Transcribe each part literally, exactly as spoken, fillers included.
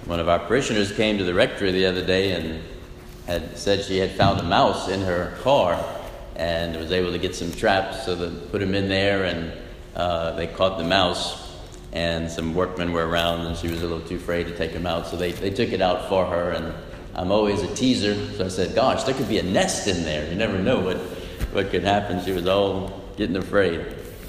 One of our parishioners came to the rectory the other day and had said she had found a mouse in her car and was able to get some traps, so they put them in there, and uh, they caught the mouse, and some workmen were around, and she was a little too afraid to take him out, so they, they took it out for her. And I'm always a teaser, so I said, gosh, there could be a nest in there. You never know what, what could happen. She was all getting afraid.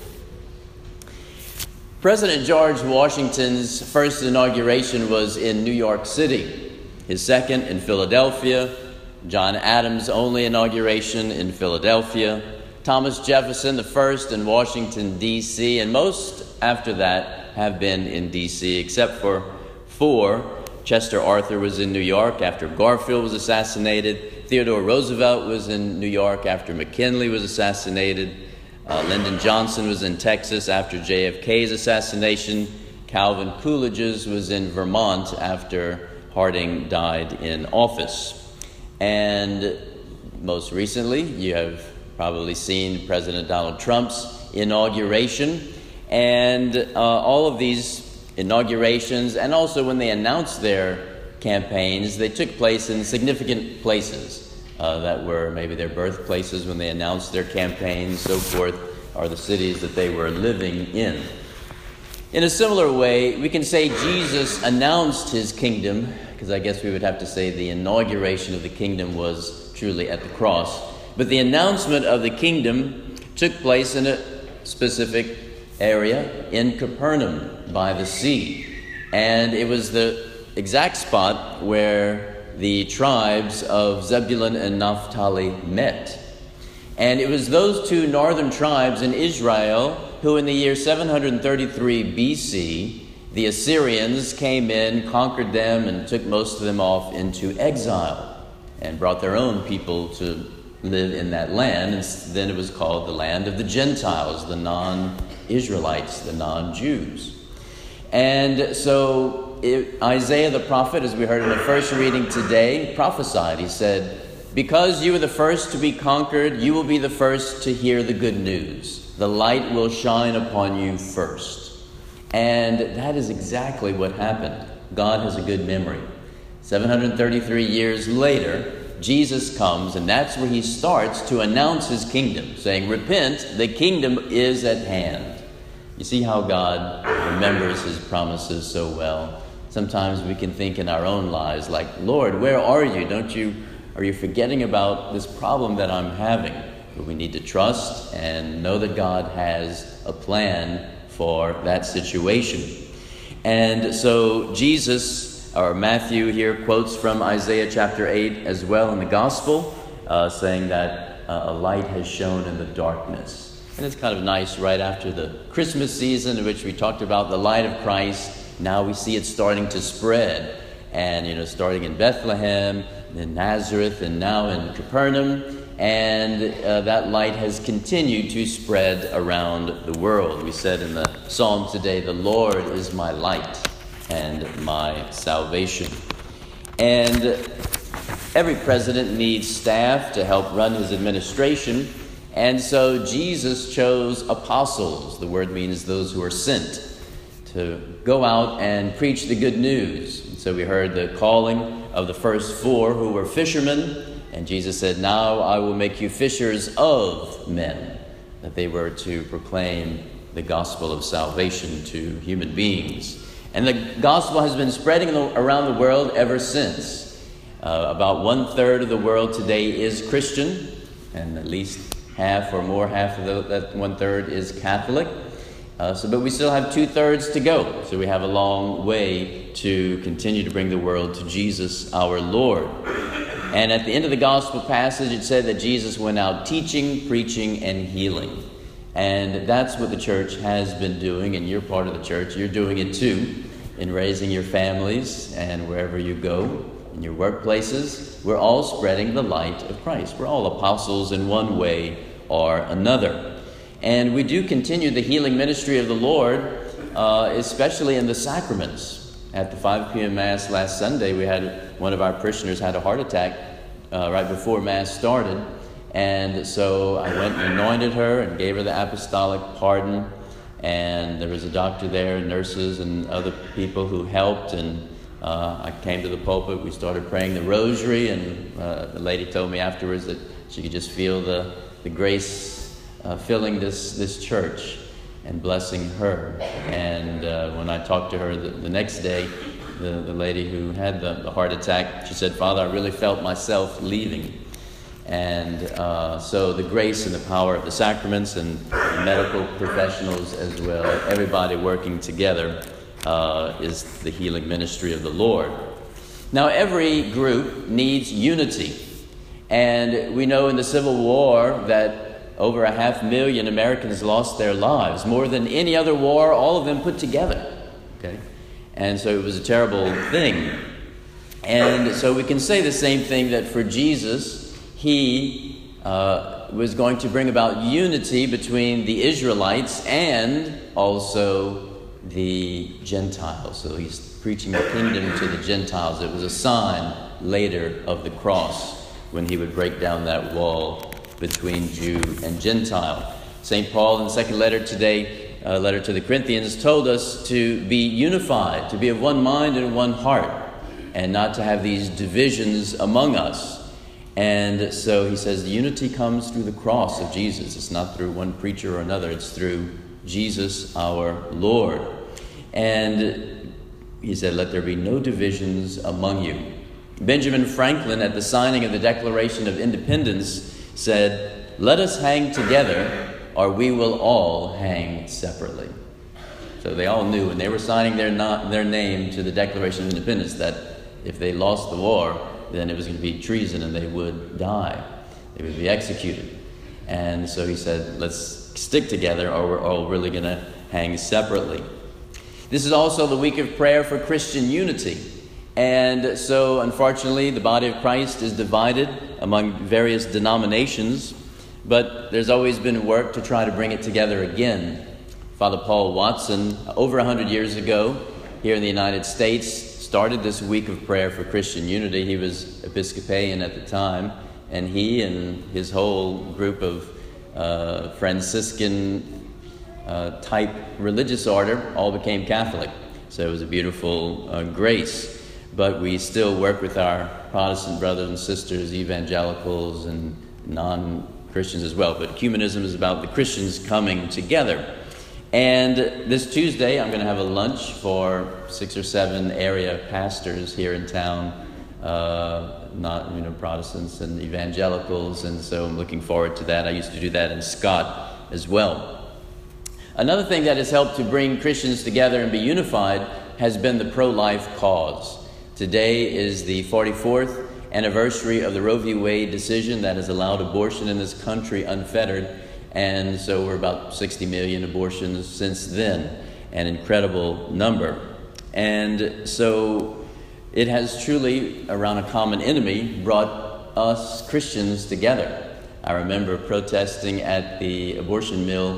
President George Washington's first inauguration was in New York City, his second in Philadelphia, John Adams' only inauguration in Philadelphia, Thomas Jefferson the first in Washington, D C, and most after that have been in D C, except for four. Chester Arthur was in New York after Garfield was assassinated. Theodore Roosevelt was in New York after McKinley was assassinated. Uh, Lyndon Johnson was in Texas after J F K's assassination. Calvin Coolidge's was in Vermont after Harding died in office. And most recently, you have probably seen President Donald Trump's inauguration. And uh, all of these inaugurations, and also when they announced their campaigns, they took place in significant places uh, that were maybe their birthplaces when they announced their campaigns, so forth, are the cities that they were living in. In a similar way, we can say Jesus announced his kingdom, because I guess we would have to say the inauguration of the kingdom was truly at the cross. But the announcement of the kingdom took place in a specific area in Capernaum by the sea. And it was the exact spot where the tribes of Zebulun and Naphtali met. And it was those two northern tribes in Israel who in the year seven hundred thirty-three B C, the Assyrians came in, conquered them, and took most of them off into exile and brought their own people to live in that land. And then it was called the land of the Gentiles, the non-Israelites, the non-Jews. And so it, Isaiah the prophet, as we heard in the first reading today, prophesied. He said, because you were the first to be conquered, you will be the first to hear the good news. The light will shine upon you first. And that is exactly what happened. God has a good memory. seven hundred thirty-three years later, Jesus comes, and that's where he starts to announce his kingdom, saying, repent, the kingdom is at hand. You see how God remembers his promises so well. Sometimes we can think in our own lives like, Lord, where are you? Don't you, are you forgetting about this problem that I'm having? But we need to trust and know that God has a plan for that situation. And so Jesus, or Matthew here, quotes from Isaiah chapter eight as well in the gospel, uh, saying that uh, a light has shone in the darkness. And it's kind of nice right after the Christmas season in which we talked about the light of Christ. Now we see it starting to spread. And, you know, starting in Bethlehem, in Nazareth, and now in Capernaum. And uh, that light has continued to spread around the world. We said in the psalm today, the Lord is my light and my salvation. And every president needs staff to help run his administration. And so Jesus chose apostles. The word means those who are sent to go out and preach the good news. And so we heard the calling of the first four who were fishermen. And Jesus said, now I will make you fishers of men. That they were to proclaim the gospel of salvation to human beings. And the gospel has been spreading around the world ever since. Uh, about one-third of the world today is Christian. And at least half or more, half of the, that one-third is Catholic. Uh, so, but we still have two-thirds to go. So we have a long way to continue to bring the world to Jesus, our Lord. And at the end of the gospel passage, it said that Jesus went out teaching, preaching, and healing. And that's what the church has been doing, and you're part of the church. You're doing it too, in raising your families and wherever you go, in your workplaces. We're all spreading the light of Christ. We're all apostles in one way or another. And we do continue the healing ministry of the Lord, uh, especially in the sacraments. At the five p.m. Mass last Sunday, we had one of our parishioners had a heart attack uh, right before Mass started. And so I went and anointed her and gave her the apostolic pardon. And there was a doctor there, and nurses and other people who helped. And uh, I came to the pulpit. We started praying the rosary, and uh, the lady told me afterwards that she could just feel the, the grace uh, filling this, this church and blessing her. And uh, when I talked to her the, the next day, the, the lady who had the, the heart attack, she said, "Father, I really felt myself leaving." And uh, so the grace and the power of the sacraments and the medical professionals as well, everybody working together, uh, is the healing ministry of the Lord. Now, every group needs unity. And we know in the Civil War that over a half million Americans lost their lives, more than any other war, all of them put together. Okay? And so it was a terrible thing. And so we can say the same thing, that for Jesus, he uh, was going to bring about unity between the Israelites and also the Gentiles. So he's preaching the kingdom to the Gentiles. It was a sign later of the cross when he would break down that wall between Jew and Gentile. Saint Paul in the second letter today, uh, letter to the Corinthians, told us to be unified, to be of one mind and one heart, and not to have these divisions among us. And so he says the unity comes through the cross of Jesus. It's not through one preacher or another. It's through Jesus our Lord. And he said, "Let there be no divisions among you." Benjamin Franklin, at the signing of the Declaration of Independence, said, "Let us hang together, or we will all hang separately." So they all knew when they were signing their, not, their name to the Declaration of Independence that if they lost the war, then it was going to be treason and they would die. They would be executed. And so he said, let's stick together, or we're all really going to hang separately. This is also the week of prayer for Christian unity. And so, unfortunately, the body of Christ is divided among various denominations, but there's always been work to try to bring it together again. Father Paul Watson, over one hundred years ago, here in the United States, started this week of prayer for Christian unity. He was Episcopalian at the time, and he and his whole group of uh, Franciscan uh, type religious order all became Catholic. So it was a beautiful uh, grace. But we still work with our Protestant brothers and sisters, evangelicals and non-Christians as well. But ecumenism is about the Christians coming together. And this Tuesday, I'm going to have a lunch for six or seven area pastors here in town, uh, not you know Protestants and evangelicals, and so I'm looking forward to that. I used to do that in Scott as well. Another thing that has helped to bring Christians together and be unified has been the pro-life cause. Today is the forty-fourth anniversary of the Roe v. Wade decision that has allowed abortion in this country unfettered. And so we're about sixty million abortions since then, an incredible number. And so it has truly, around a common enemy, brought us Christians together. I remember protesting at the abortion mill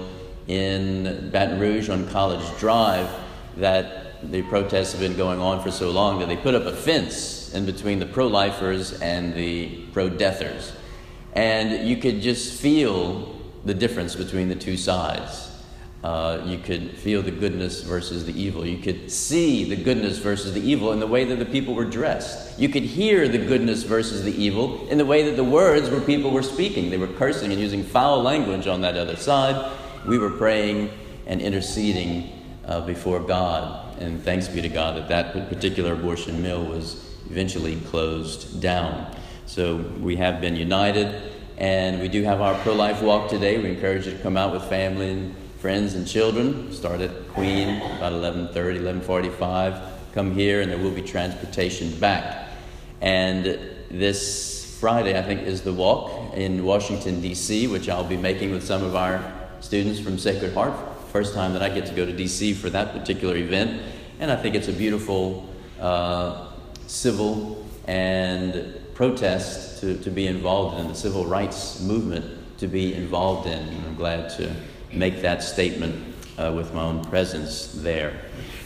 in Baton Rouge on College Drive, that the protests have been going on for so long that they put up a fence in between the pro-lifers and the pro-deathers. And you could just feel the difference between the two sides. Uh, you could feel the goodness versus the evil. You could see the goodness versus the evil in the way that the people were dressed. You could hear the goodness versus the evil in the way that the words where people were speaking. They were cursing and using foul language on that other side. We were praying and interceding uh, before God. And thanks be to God that that particular abortion mill was eventually closed down. So we have been united. And we do have our pro-life walk today. We encourage you to come out with family and friends and children. Start at Queen about eleven thirty, eleven forty-five. Come here, and there will be transportation back. And this Friday, I think, is the walk in Washington, D C, which I'll be making with some of our students from Sacred Heart. First time that I get to go to D C for that particular event. And I think it's a beautiful uh, civil and protest to, to be involved in, the civil rights movement to be involved in. And I'm glad to make that statement uh, with my own presence there.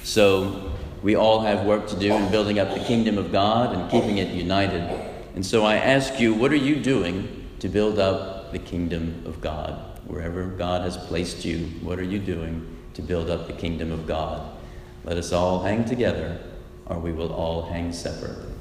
So we all have work to do in building up the kingdom of God and keeping it united. And so I ask you, what are you doing to build up the kingdom of God? Wherever God has placed you, what are you doing to build up the kingdom of God? Let us all hang together, or we will all hang separately.